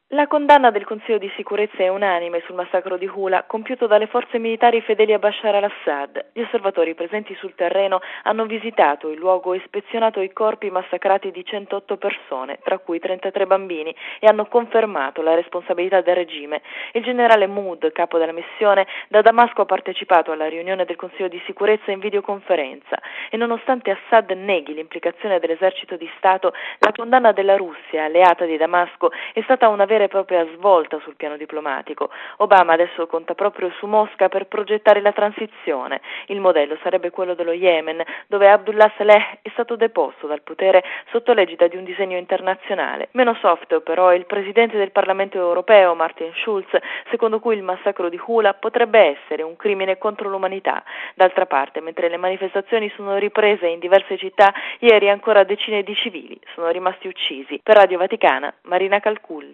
La condanna del Consiglio di sicurezza è unanime sul massacro di Hula compiuto dalle forze militari fedeli a Bashar al-Assad. Gli osservatori presenti sul terreno hanno visitato il luogo e ispezionato i corpi massacrati di 108 persone, tra cui 33 bambini, e hanno confermato la responsabilità del regime. Il generale Mood, capo della missione, da Damasco ha partecipato alla riunione del Consiglio di sicurezza in videoconferenza e nonostante Assad neghi l'implicazione dell'esercito di Stato, la condanna della Russia, alleata di Damasco, è stata una vera e propria svolta sul piano diplomatico. Obama adesso conta proprio su Mosca per progettare la transizione. Il modello sarebbe quello dello Yemen, dove Abdullah Saleh è stato deposto dal potere sotto l'egida di un disegno internazionale. Meno soft però è il presidente del Parlamento europeo, Martin Schulz, secondo cui il massacro di Hula potrebbe essere un crimine contro l'umanità. D'altra parte, mentre le manifestazioni sono riprese in diverse città, ieri ancora decine di civili sono rimasti uccisi. Per Radio Vaticana, Marina Calculli.